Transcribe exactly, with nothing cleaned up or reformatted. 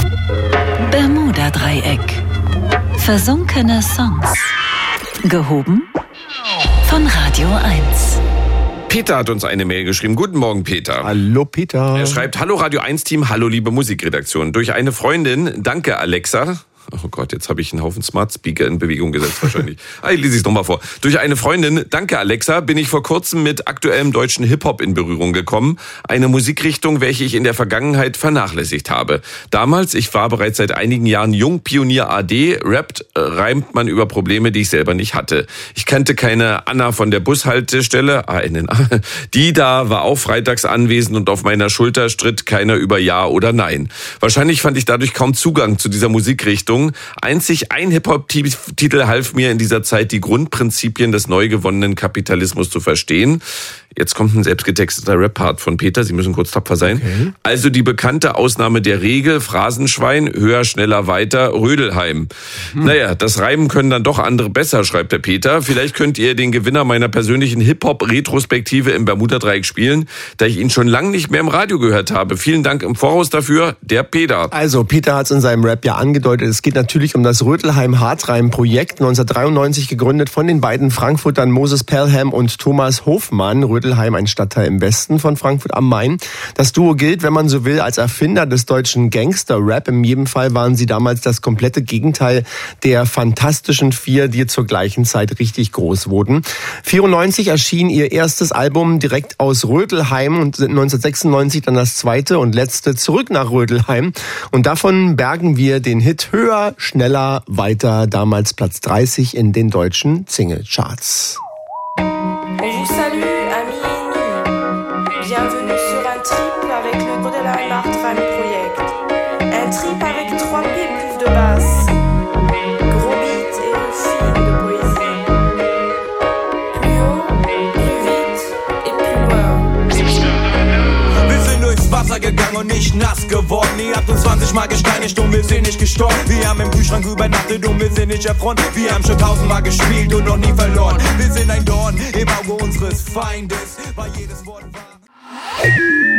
Bermuda-Dreieck. Versunkene Songs. Gehoben von Radio eins. Peter hat uns eine Mail geschrieben. Guten Morgen, Peter. Hallo, Peter. Er schreibt, hallo Radio eins Team, hallo liebe Musikredaktion. Durch eine Freundin, danke Alexa. Oh Gott, jetzt habe ich einen Haufen Smart Speaker in Bewegung gesetzt wahrscheinlich. Ah, ich lese es nochmal vor. Durch eine Freundin, danke Alexa, bin ich vor kurzem mit aktuellem deutschen Hip-Hop in Berührung gekommen. Eine Musikrichtung, welche ich in der Vergangenheit vernachlässigt habe. Damals, ich war bereits seit einigen Jahren Jungpionier A D, rappt, äh, reimt man über Probleme, die ich selber nicht hatte. Ich kannte keine Anna von der Bushaltestelle, ah, in den, die da war auch freitags anwesend und auf meiner Schulter stritt keiner über Ja oder Nein. Wahrscheinlich fand ich dadurch kaum Zugang zu dieser Musikrichtung. Einzig ein Hip-Hop-Titel half mir in dieser Zeit, die Grundprinzipien des neu gewonnenen Kapitalismus zu verstehen. Jetzt kommt ein selbstgetexteter Rap-Part von Peter. Sie müssen kurz tapfer sein. Okay. Also die bekannte Ausnahme der Regel, Phrasenschwein, höher, schneller, weiter, Rödelheim. Hm. Naja, das Reimen können dann doch andere besser, schreibt der Peter. Vielleicht könnt ihr den Gewinner meiner persönlichen Hip-Hop-Retrospektive im Bermuda-Dreieck spielen, da ich ihn schon lange nicht mehr im Radio gehört habe. Vielen Dank im Voraus dafür, der Peter. Also, Peter hat es in seinem Rap ja angedeutet. Es geht natürlich um das Rödelheim-Hartreim-Projekt, neunzehnhundertdreiundneunzig gegründet von den beiden Frankfurtern Moses Pelham und Thomas Hofmann. Rödelheim, ein Stadtteil im Westen von Frankfurt am Main. Das Duo gilt, wenn man so will, als Erfinder des deutschen Gangster-Rap. In jedem Fall waren sie damals das komplette Gegenteil der Fantastischen Vier, die zur gleichen Zeit richtig groß wurden. vierundneunzig erschien ihr erstes Album direkt aus Rödelheim und neunzehnhundertsechsundneunzig dann das zweite und letzte Zurück nach Rödelheim. Und davon bergen wir den Hit Höher, schneller, weiter, damals Platz dreißig in den deutschen Singlecharts. Salut, amis, bienvenue sur un trip avec le Rödelheim Hartreim Projekt. Un trip avec trois pieds plus de basse, gros beat et une file de poésie. Plus haut, plus vite et plus loin. Wir sind durchs Wasser gegangen und nicht nass geworden. Ihr habt uns zwanzig Mal gesteinigt und wir sind nicht gestorben. Wir haben im Kühlschrank übernachtet und wir sind nicht erfroren. Wir haben schon tausendmal gespielt und noch nie verloren. Wir sind ein Dorn im Auge unseres Feindes, weil jedes Wort war.